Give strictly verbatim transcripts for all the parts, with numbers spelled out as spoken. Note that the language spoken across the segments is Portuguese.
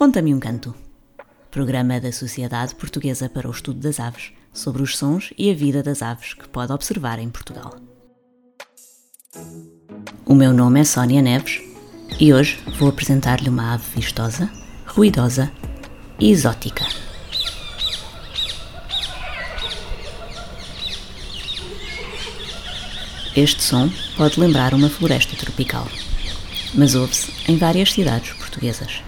Conta-me um canto. Programa da Sociedade Portuguesa para o Estudo das Aves, sobre os sons e a vida das aves que pode observar em Portugal. O meu nome é Sónia Neves e hoje vou apresentar-lhe uma ave vistosa, ruidosa e exótica. Este som pode lembrar uma floresta tropical, mas ouve-se em várias cidades portuguesas.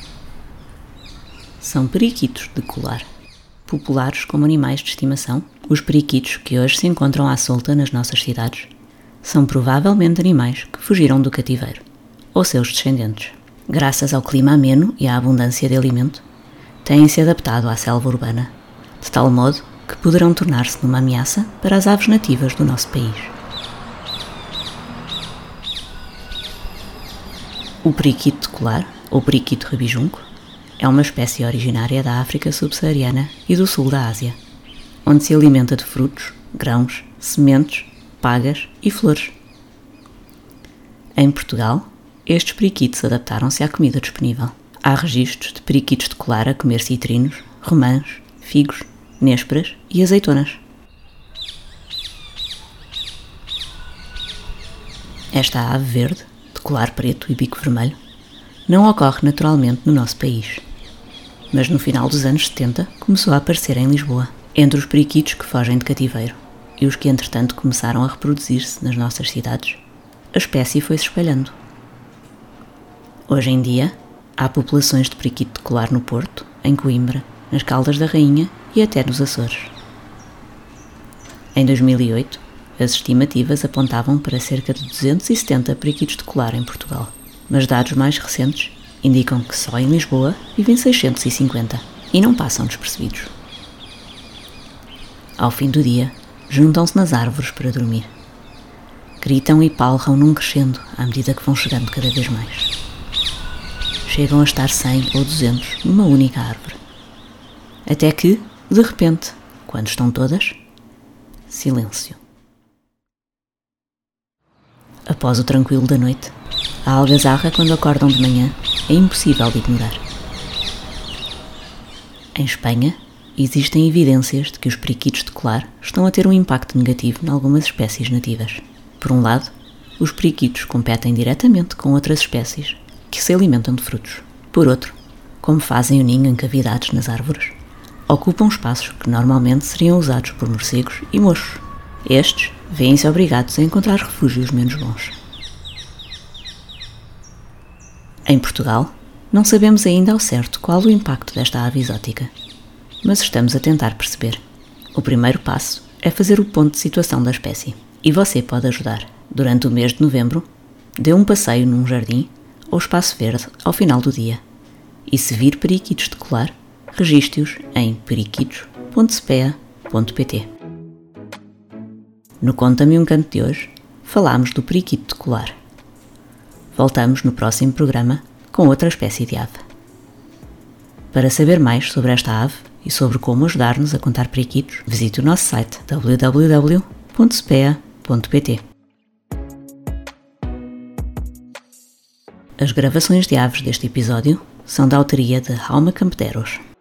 São periquitos de colar. Populares como animais de estimação, os periquitos que hoje se encontram à solta nas nossas cidades são provavelmente animais que fugiram do cativeiro, ou seus descendentes. Graças ao clima ameno e à abundância de alimento, têm-se adaptado à selva urbana, de tal modo que poderão tornar-se numa ameaça para as aves nativas do nosso país. O periquito de colar, ou periquito rabijunco, é uma espécie originária da África subsaariana e do sul da Ásia, onde se alimenta de frutos, grãos, sementes, pagas e flores. Em Portugal, estes periquitos adaptaram-se à comida disponível. Há registros de periquitos de colar a comer citrinos, romãs, figos, nésperas e azeitonas. Esta ave verde, de colar preto e bico vermelho, não ocorre naturalmente no nosso país, mas no final dos anos setenta começou a aparecer em Lisboa, entre os periquitos que fogem de cativeiro e os que entretanto começaram a reproduzir-se nas nossas cidades. A espécie foi-se espalhando. Hoje em dia, há populações de periquito de colar no Porto, em Coimbra, nas Caldas da Rainha e até nos Açores. Em dois mil e oito, as estimativas apontavam para cerca de duzentos e setenta periquitos de colar em Portugal, mas dados mais recentes indicam que só em Lisboa vivem seiscentos e cinquenta e não passam despercebidos. Ao fim do dia, juntam-se nas árvores para dormir. Gritam e palram num crescendo à medida que vão chegando cada vez mais. Chegam a estar cem ou duzentos numa única árvore. Até que, de repente, quando estão todas, silêncio. Após o tranquilo da noite, a algazarra quando acordam de manhã é impossível de ignorar. Em Espanha, existem evidências de que os periquitos de colar estão a ter um impacto negativo em algumas espécies nativas. Por um lado, os periquitos competem diretamente com outras espécies que se alimentam de frutos. Por outro, como fazem o ninho em cavidades nas árvores, ocupam espaços que normalmente seriam usados por morcegos e mochos. Estes vêem-se obrigados a encontrar refúgios menos bons. Em Portugal, não sabemos ainda ao certo qual o impacto desta ave exótica, mas estamos a tentar perceber. O primeiro passo é fazer o ponto de situação da espécie, e você pode ajudar. Durante o mês de novembro, dê um passeio num jardim ou espaço verde ao final do dia, e se vir periquitos de colar, registre-os em periquitos ponto spea ponto pt. No Conta-me um Canto de hoje, falámos do periquito de colar. Voltamos no próximo programa com outra espécie de ave. Para saber mais sobre esta ave e sobre como ajudar-nos a contar periquitos, visite o nosso site w w w ponto spea ponto pt. As gravações de aves deste episódio são da autoria de Rauma Campederos.